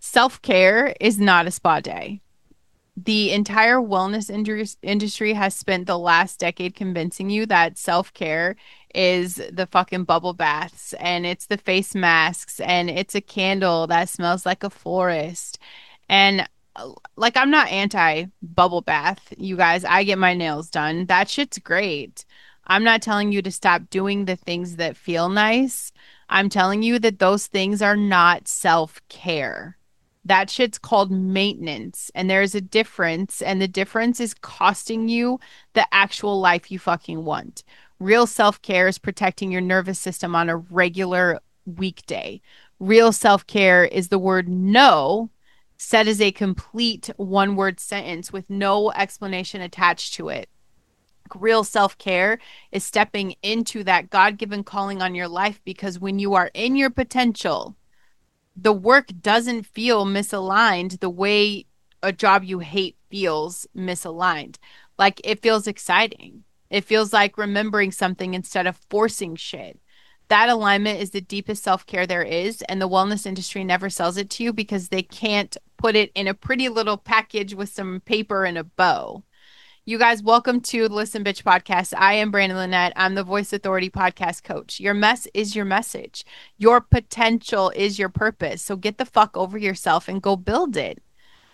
Self-care is not a spa day. The entire wellness industry has spent the last decade convincing you that self-care is the fucking bubble baths and it's the face masks and it's a candle that smells like a forest. And like, I'm not anti bubble bath, you guys. I get my nails done. That shit's great. I'm not telling you to stop doing the things that feel nice. I'm telling you that those things are not self-care. That shit's called maintenance, and there's a difference, and the difference is costing you the actual life you fucking want. Real self-care is protecting your nervous system on a regular weekday. Real self-care is the word no said as a complete one-word sentence with no explanation attached to it. Real self-care is stepping into that God-given calling on your life, because when you are in your potential, the work doesn't feel misaligned the way a job you hate feels misaligned. Like, it feels exciting. It feels like remembering something instead of forcing shit. That alignment is the deepest self-care there is, and the wellness industry never sells it to you because they can't put it in a pretty little package with some paper and a bow. You guys, welcome to the Listen Bitch podcast. I am Brandon Lynette. I'm the Voice Authority podcast coach. Your mess is your message. Your potential is your purpose. So get the fuck over yourself and go build it.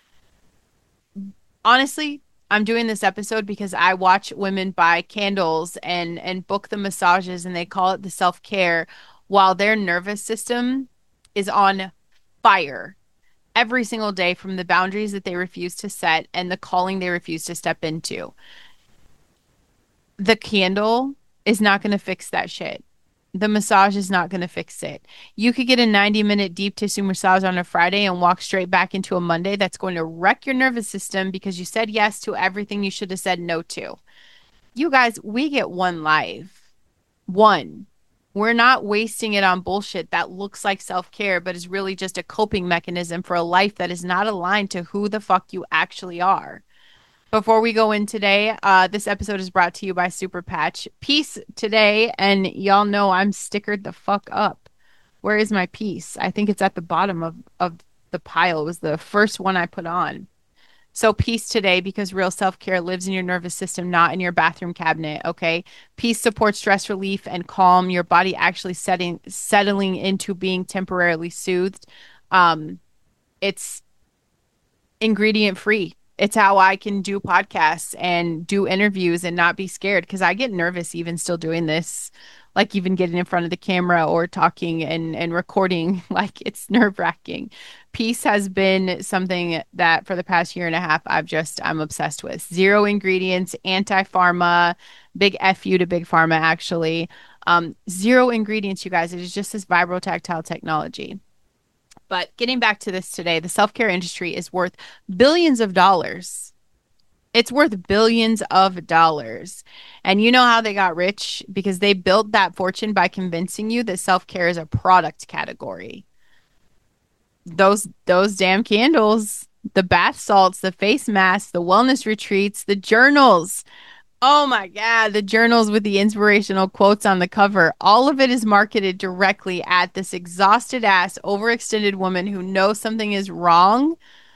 Honestly, I'm doing this episode because I watch women buy candles and book the massages, and they call it the self-care, while their nervous system is on fire every single day from the boundaries that they refuse to set and the calling they refuse to step into. The candle is not going to fix that shit. The massage is not going to fix it. You could get a 90-minute deep tissue massage on a Friday and walk straight back into a Monday that's going to wreck your nervous system because you said yes to everything you should have said no to. You guys, we get one life. One. We're not wasting it on bullshit that looks like self-care, but is really just a coping mechanism for a life that is not aligned to who the fuck you actually are. Before we go in today, this episode is brought to you by Super Patch. Peace today, and y'all know I'm stickered the fuck up. Where is my piece? I think it's at the bottom of the pile. It was the first one I put on. So peace today, because real self-care lives in your nervous system, not in your bathroom cabinet, okay? Peace supports stress relief and calm, your body actually settling into being temporarily soothed. It's ingredient free. It's how I can do podcasts and do interviews and not be scared, because I get nervous even still doing this, like even getting in front of the camera or talking and recording. Like, it's nerve-wracking. Peace has been something that for the past year and a half I'm obsessed with. Zero ingredients, anti-pharma, big F you to big pharma, actually. Zero ingredients, you guys. It is just this vibrotactile technology. But getting back to this today, the self-care industry is worth billions of dollars. It's worth billions of dollars. And you know how they got rich? Because they built that fortune by convincing you that self-care is a product category. Those damn candles, the bath salts, the face masks, the wellness retreats, the journals. Oh my God, the journals with the inspirational quotes on the cover. All of it is marketed directly at this exhausted ass, overextended woman who knows something is wrong,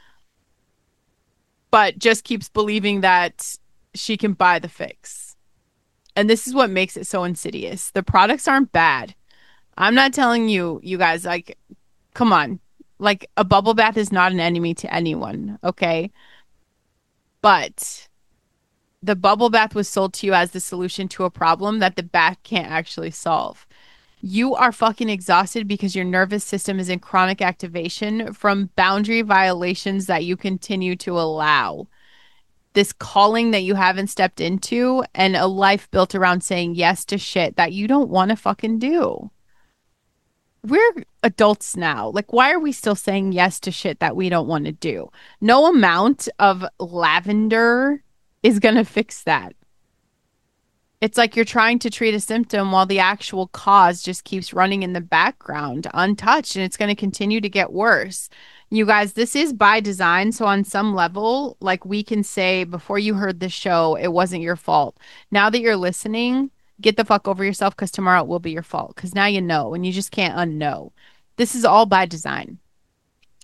but just keeps believing that she can buy the fix. And this is what makes it so insidious. The products aren't bad. I'm not telling you, you guys, like, come on. Like, a bubble bath is not an enemy to anyone, okay? But the bubble bath was sold to you as the solution to a problem that the bath can't actually solve. You are fucking exhausted because your nervous system is in chronic activation from boundary violations that you continue to allow. This calling that you haven't stepped into, and a life built around saying yes to shit that you don't want to fucking do. We're adults now. Like, why are we still saying yes to shit that we don't want to do? No amount of lavender is going to fix that. It's like you're trying to treat a symptom while the actual cause just keeps running in the background untouched, and it's going to continue to get worse. You guys, this is by design. So on some level, like, we can say before you heard the show, it wasn't your fault. Now that you're listening, get the fuck over yourself, because tomorrow it will be your fault, because now you know and you just can't unknow. This is all by design.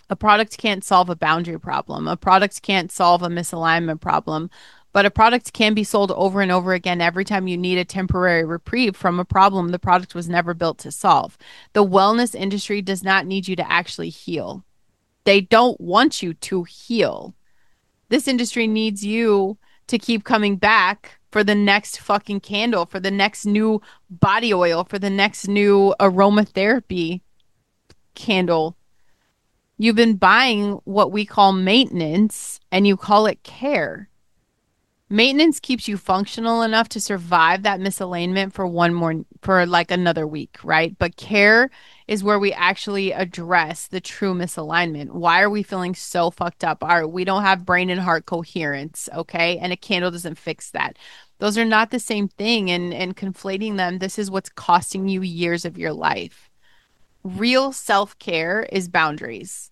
A product can't solve a boundary problem. A product can't solve a misalignment problem, but a product can be sold over and over again every time you need a temporary reprieve from a problem the product was never built to solve. The wellness industry does not need you to actually heal. They don't want you to heal. This industry needs you to keep coming back for the next fucking candle, for the next new body oil, for the next new aromatherapy candle. You've been buying what we call maintenance and you call it care. Maintenance keeps you functional enough to survive that misalignment for for like another week, right? But care is where we actually address the true misalignment. Why are we feeling so fucked up? We don't have brain and heart coherence, okay? And a candle doesn't fix that. Those are not the same thing, and conflating them, this is what's costing you years of your life. Real self-care is boundaries.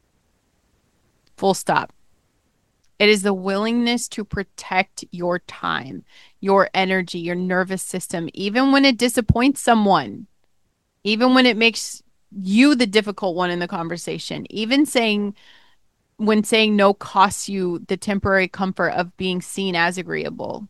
Full stop. It is the willingness to protect your time, your energy, your nervous system, even when it disappoints someone, even when it makes you the difficult one in the conversation, even when saying no costs you the temporary comfort of being seen as agreeable.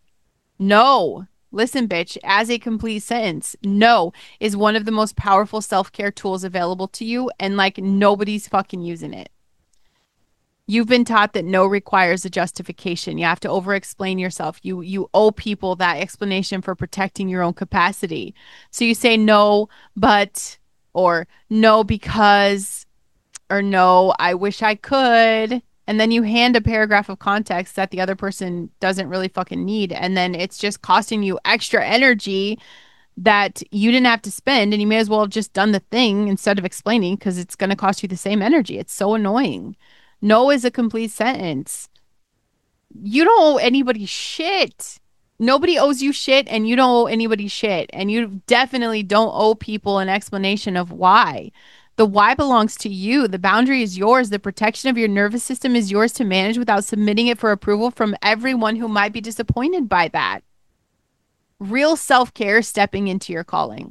No, listen, bitch, as a complete sentence, no is one of the most powerful self-care tools available to you, and like nobody's fucking using it. You've been taught that no requires a justification. You have to over-explain yourself. You owe people that explanation for protecting your own capacity. So you say no, but, or no because, or no, I wish I could. And then you hand a paragraph of context that the other person doesn't really fucking need. And then it's just costing you extra energy that you didn't have to spend. And you may as well have just done the thing instead of explaining, because it's going to cost you the same energy. It's so annoying. No is a complete sentence. You don't owe anybody shit. Nobody owes you shit, and you don't owe anybody shit. And you definitely don't owe people an explanation of why. The why belongs to you. The boundary is yours. The protection of your nervous system is yours to manage without submitting it for approval from everyone who might be disappointed by that. Real self-care, stepping into your calling.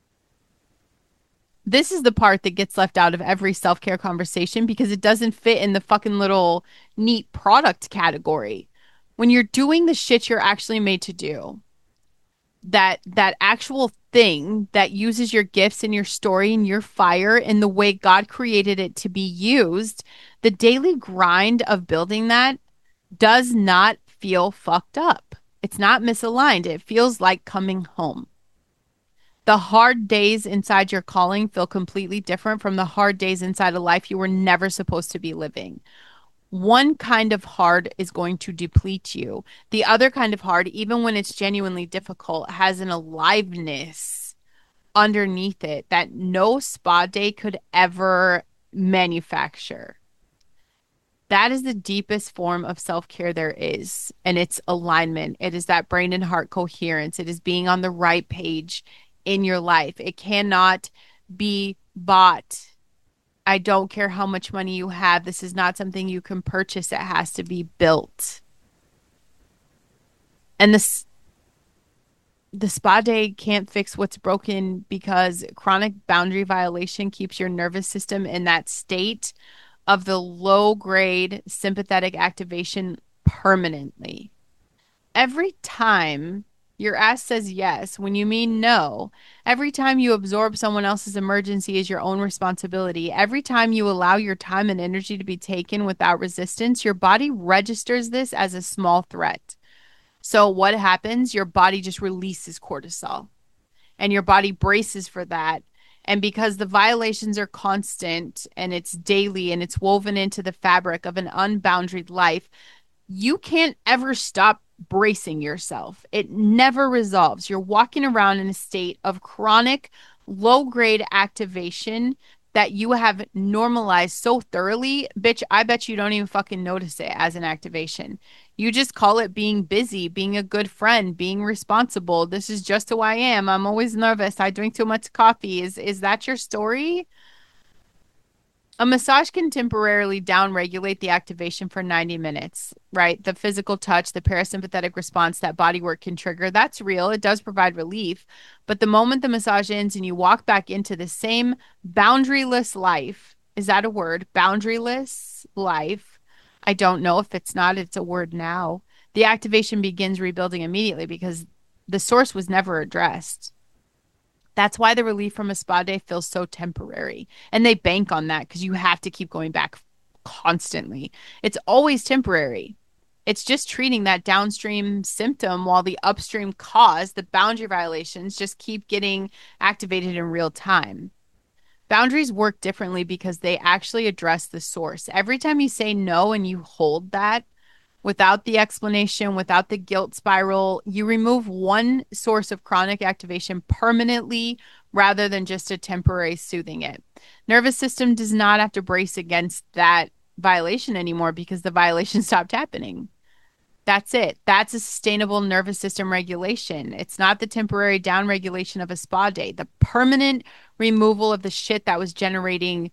This is the part that gets left out of every self-care conversation because it doesn't fit in the fucking little neat product category. When you're doing the shit you're actually made to do, that actual thing that uses your gifts and your story and your fire in the way God created it to be used, the daily grind of building that does not feel fucked up. It's not misaligned. It feels like coming home. The hard days inside your calling feel completely different from the hard days inside a life you were never supposed to be living. One kind of hard is going to deplete you. The other kind of hard, even when it's genuinely difficult, has an aliveness underneath it that no spa day could ever manufacture. That is the deepest form of self-care there is, and it's alignment. It is that brain and heart coherence. It is being on the right page in your life. It cannot be bought. I don't care how much money you have. This is not something you can purchase. It has to be built. And the spa day can't fix what's broken because chronic boundary violation keeps your nervous system in that state of the low grade sympathetic activation permanently. Every time your ass says yes when you mean no, every time you absorb someone else's emergency as your own responsibility, every time you allow your time and energy to be taken without resistance, your body registers this as a small threat. So what happens? Your body just releases cortisol and your body braces for that. And because the violations are constant and it's daily and it's woven into the fabric of an unboundaried life, you can't ever stop bracing yourself. It never resolves. You're walking around in a state of chronic low grade activation that you have normalized so thoroughly, bitch, I bet you don't even fucking notice it as an activation. You just call it being busy, being a good friend, being responsible. This is just who I am. I'm always nervous. I drink too much coffee. Is that your story? A massage can temporarily downregulate the activation for 90 minutes, right? The physical touch, the parasympathetic response that body work can trigger, that's real. It does provide relief. But the moment the massage ends and you walk back into the same boundaryless life, Is that a word? Boundaryless life. I don't know if it's not, it's a word now. The activation begins rebuilding immediately because the source was never addressed. That's why the relief from a spa day feels so temporary. And they bank on that because you have to keep going back constantly. It's always temporary. It's just treating that downstream symptom while the upstream cause, the boundary violations, just keep getting activated in real time. Boundaries work differently because they actually address the source. Every time you say no and you hold that without the explanation, without the guilt spiral, you remove one source of chronic activation permanently rather than just a temporary soothing it. Nervous system does not have to brace against that violation anymore because the violation stopped happening. That's it. That's a sustainable nervous system regulation. It's not the temporary downregulation of a spa day. The permanent removal of the shit that was generating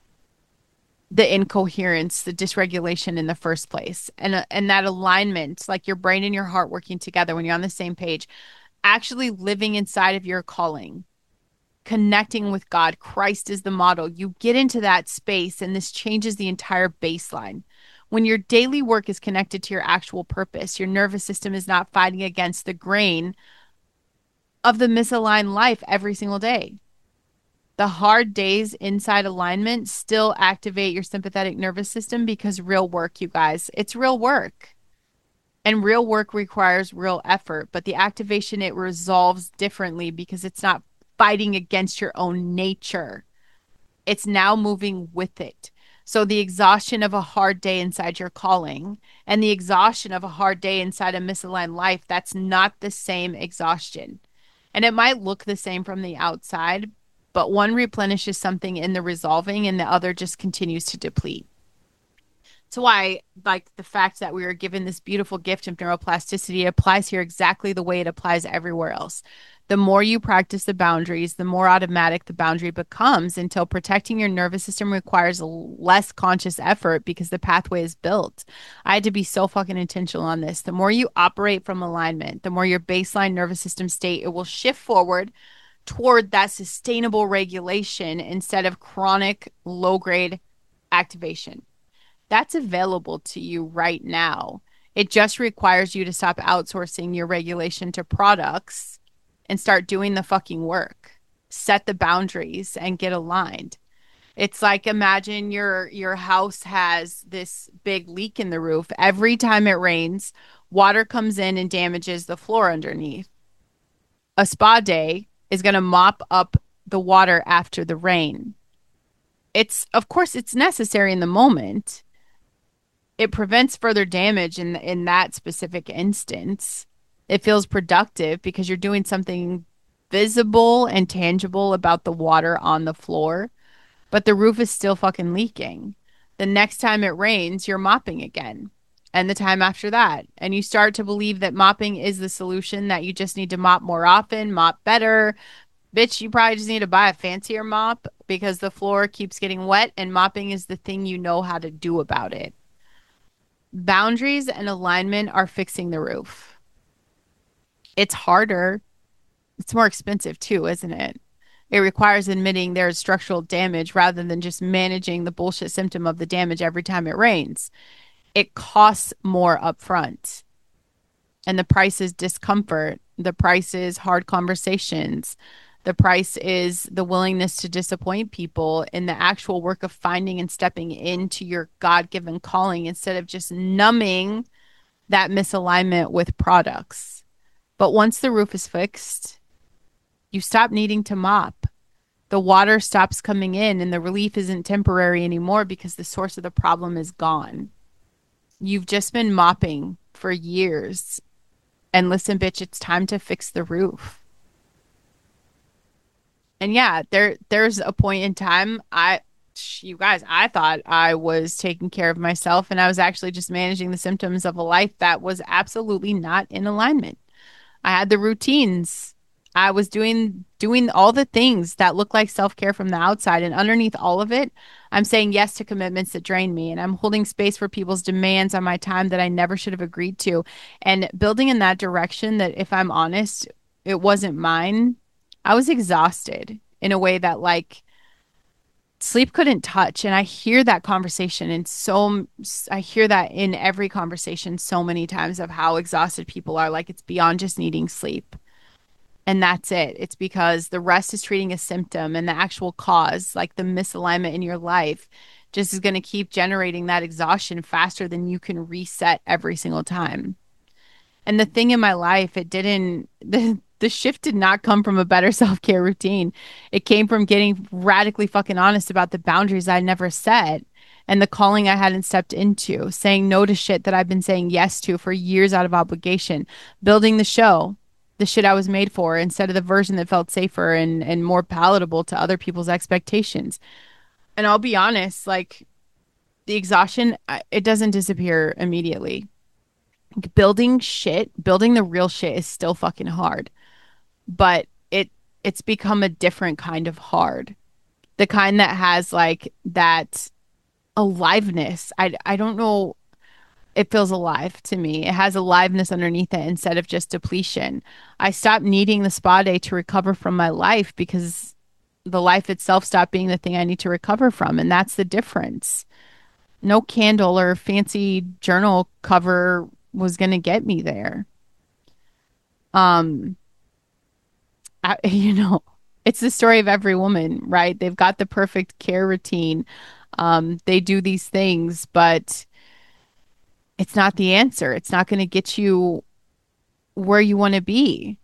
the incoherence, the dysregulation in the first place. And that alignment, like your brain and your heart working together when you're on the same page, actually living inside of your calling, connecting with God. Christ is the model. You get into that space and this changes the entire baseline. When your daily work is connected to your actual purpose, your nervous system is not fighting against the grain of the misaligned life every single day. The hard days inside alignment still activate your sympathetic nervous system because real work, you guys, it's real work. And real work requires real effort, but the activation, it resolves differently because it's not fighting against your own nature. It's now moving with it. So the exhaustion of a hard day inside your calling and the exhaustion of a hard day inside a misaligned life, that's not the same exhaustion. And it might look the same from the outside, but one replenishes something in the resolving and the other just continues to deplete. So why, like the fact that we are given this beautiful gift of neuroplasticity applies here exactly the way it applies everywhere else. The more you practice the boundaries, the more automatic the boundary becomes until protecting your nervous system requires less conscious effort because the pathway is built. I had to be so fucking intentional on this. The more you operate from alignment, the more your baseline nervous system state, it will shift forward toward that sustainable regulation instead of chronic low grade activation. That's available to you right now. It just requires you to stop outsourcing your regulation to products and start doing the fucking work. Set the boundaries and get aligned. It's like imagine your house has this big leak in the roof. Every time it rains, water comes in and damages the floor underneath. A spa day is going to mop up the water after the rain. It's of course it's necessary in the moment. It prevents further damage in that specific instance. It feels productive because you're doing something visible and tangible about the water on the floor, but the roof is still fucking leaking. The next time it rains, you're mopping again. And the time after that. And you start to believe that mopping is the solution, that you just need to mop more often, mop better. Bitch, you probably just need to buy a fancier mop because the floor keeps getting wet and mopping is the thing you know how to do about it. Boundaries and alignment are fixing the roof. It's harder. It's more expensive too, isn't it? It requires admitting there's structural damage rather than just managing the bullshit symptom of the damage every time it rains. It costs more upfront. And the price is discomfort. The price is hard conversations. The price is the willingness to disappoint people in the actual work of finding and stepping into your God-given calling instead of just numbing that misalignment with products. But once the roof is fixed, you stop needing to mop. The water stops coming in and the relief isn't temporary anymore because the source of the problem is gone. You've just been mopping for years. And listen, bitch, it's time to fix the roof. And yeah, there's a point in time you guys, I thought I was taking care of myself and I was actually just managing the symptoms of a life that was absolutely not in alignment. I had the routines. I was doing all the things that look like self-care from the outside, and underneath all of it, I'm saying yes to commitments that drain me, and I'm holding space for people's demands on my time that I never should have agreed to, and building in that direction that, if I'm honest, it wasn't mine. I was exhausted in a way that, like, sleep couldn't touch. And I hear that conversation. And I hear that in every conversation so many times of how exhausted people are. Like it's beyond just needing sleep. And that's it. It's because the rest is treating a symptom and the actual cause, like the misalignment in your life, just is going to keep generating that exhaustion faster than you can reset every single time. And the thing in my life, it didn't, the shift did not come from a better self care routine. It came from getting radically fucking honest about the boundaries I never set and the calling I hadn't stepped into, saying no to shit that I've been saying yes to for years out of obligation, building the show, the shit I was made for, instead of the version that felt safer and more palatable to other people's expectations. And I'll be honest, like the exhaustion, it doesn't disappear immediately. Building the real shit is still fucking hard, but it's become a different kind of hard. The kind that has like that aliveness. I don't know, it feels alive to me. It has aliveness underneath it instead of just depletion. I stopped needing the spa day to recover from my life because the life itself stopped being the thing I need to recover from, and that's the difference. No candle or fancy journal cover was going to get me there. Um, you know, it's the story of every woman, right? They've got the perfect care routine. They do these things, but it's not the answer. It's not going to get you where you want to be.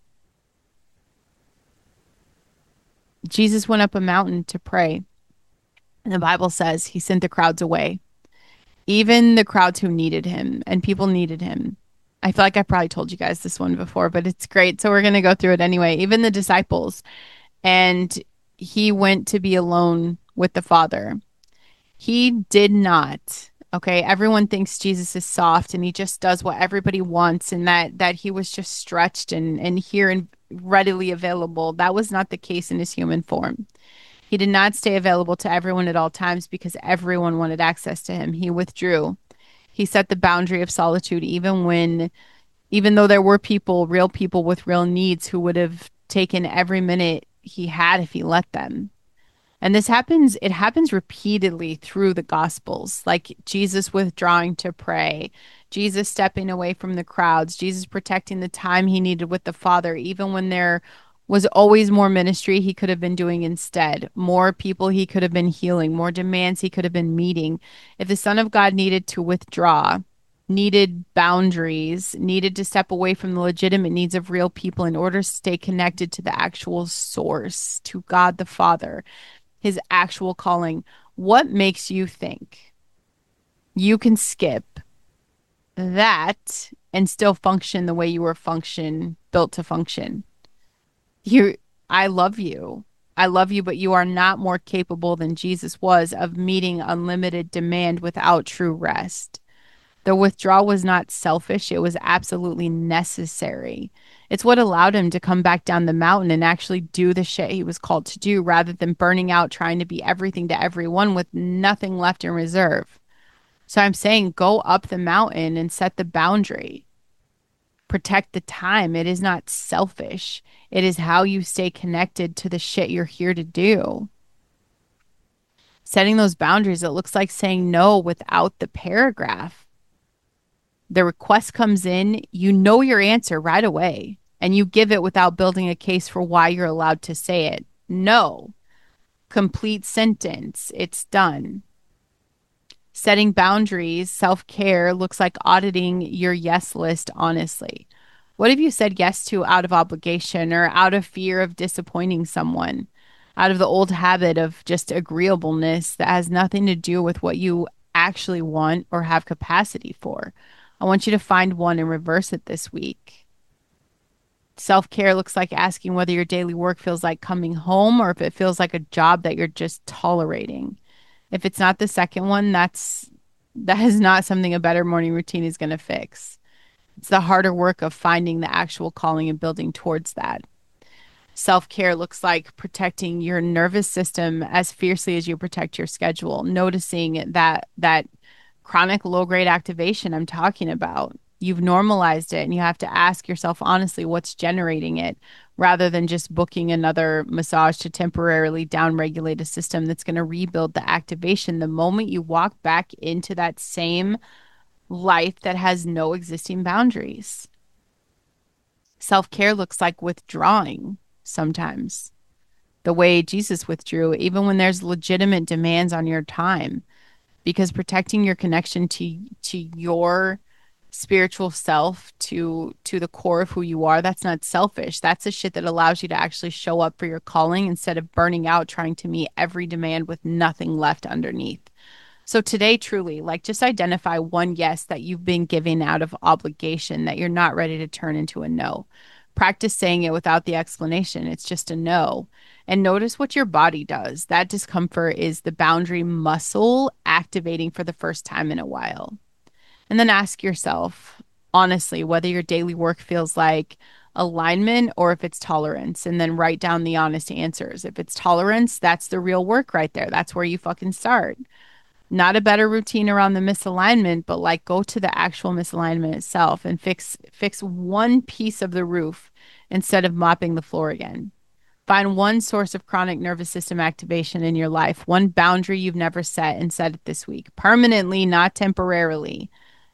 Jesus went up a mountain to pray, and the Bible says he sent the crowds away, even the crowds who needed him, and people needed him. I feel like I probably told you guys this one before, but it's great. So we're going to go through it anyway. Even the disciples. And he went to be alone with the Father. He did not. Okay, everyone thinks Jesus is soft and he just does what everybody wants, and that he was just stretched and here and readily available. That was not the case in his human form. He did not stay available to everyone at all times because everyone wanted access to him. He withdrew. He set the boundary of solitude even though there were people, real people with real needs who would have taken every minute he had if he let them. And it happens repeatedly through the Gospels, like Jesus withdrawing to pray, Jesus stepping away from the crowds, Jesus protecting the time he needed with the Father, even when there was always more ministry he could have been doing instead, more people he could have been healing, more demands he could have been meeting. If the Son of God needed to withdraw, needed boundaries, needed to step away from the legitimate needs of real people in order to stay connected to the actual source, to God the Father, his actual calling, what makes you think you can skip that and still function the way you were built to function? I love you. I love you, but you are not more capable than Jesus was of meeting unlimited demand without true rest. The withdrawal was not selfish. It was absolutely necessary. It's what allowed him to come back down the mountain and actually do the shit he was called to do rather than burning out trying to be everything to everyone with nothing left in reserve. So I'm saying go up the mountain and set the boundary. Protect the time. It is not selfish. It is how you stay connected to the shit you're here to do. Setting those boundaries, it looks like saying no without the paragraph. The request comes in, you know your answer right away, and you give it without building a case for why you're allowed to say it. No. Complete sentence. It's done. Setting boundaries, self-care looks like auditing your yes list honestly. What have you said yes to out of obligation or out of fear of disappointing someone? Out of the old habit of just agreeableness that has nothing to do with what you actually want or have capacity for. I want you to find one and reverse it this week. Self-care looks like asking whether your daily work feels like coming home or if it feels like a job that you're just tolerating. If it's not the second one, that is not something a better morning routine is going to fix. It's the harder work of finding the actual calling and building towards that. Self-care looks like protecting your nervous system as fiercely as you protect your schedule, noticing that chronic low-grade activation I'm talking about. You've normalized it and you have to ask yourself honestly what's generating it. rather than just booking another massage to temporarily downregulate a system that's going to rebuild the activation the moment you walk back into that same life that has no existing boundaries. Self care looks like withdrawing sometimes, the way Jesus withdrew, even when there's legitimate demands on your time, because protecting your connection to your spiritual self, to the core of who you are, that's not selfish. That's the shit that allows you to actually show up for your calling instead of burning out trying to meet every demand with nothing left underneath. So today, truly, like, just identify one yes that you've been giving out of obligation that you're not ready to turn into a no. Practice saying it without the explanation. It's just a no. And notice what your body does. That discomfort is the boundary muscle activating for the first time in a while. And then ask yourself, honestly, whether your daily work feels like alignment or if it's tolerance. And then write down the honest answers. If it's tolerance, that's the real work right there. That's where you fucking start. Not a better routine around the misalignment, but like go to the actual misalignment itself and fix one piece of the roof instead of mopping the floor again. Find one source of chronic nervous system activation in your life, one boundary you've never set, and set it this week. Permanently, not temporarily.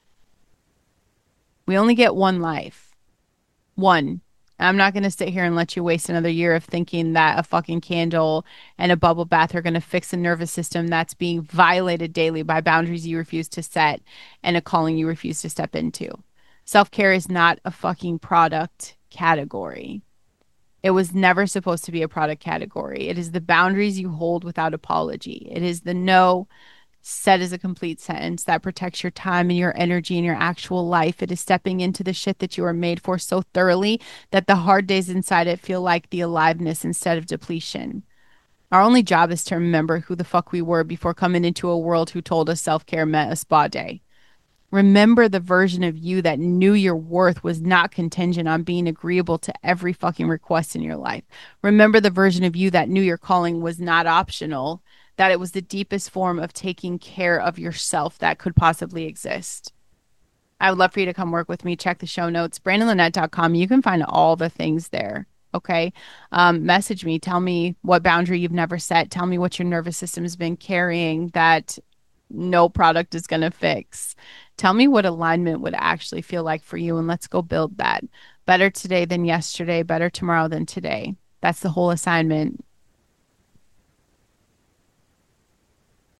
We only get one life. One. I'm not going to sit here and let you waste another year of thinking that a fucking candle and a bubble bath are going to fix a nervous system that's being violated daily by boundaries you refuse to set and a calling you refuse to step into. Self care is not a fucking product category. It was never supposed to be a product category. It is the boundaries you hold without apology. It is the no said as a complete sentence that protects your time and your energy and your actual life. It is stepping into the shit that you are made for so thoroughly that the hard days inside it feel like the aliveness instead of depletion. Our only job is to remember who the fuck we were before coming into a world who told us self care meant a spa day. Remember the version of you that knew your worth was not contingent on being agreeable to every fucking request in your life. Remember the version of you that knew your calling was not optional, that it was the deepest form of taking care of yourself that could possibly exist. I would love for you to come work with me. Check the show notes, brandonlynette.com. You can find all the things there. Okay. Message me. Tell me what boundary you've never set. Tell me what your nervous system has been carrying that no product is going to fix. Tell me what alignment would actually feel like for you, and let's go build that. Better today than yesterday, better tomorrow than today. That's the whole assignment.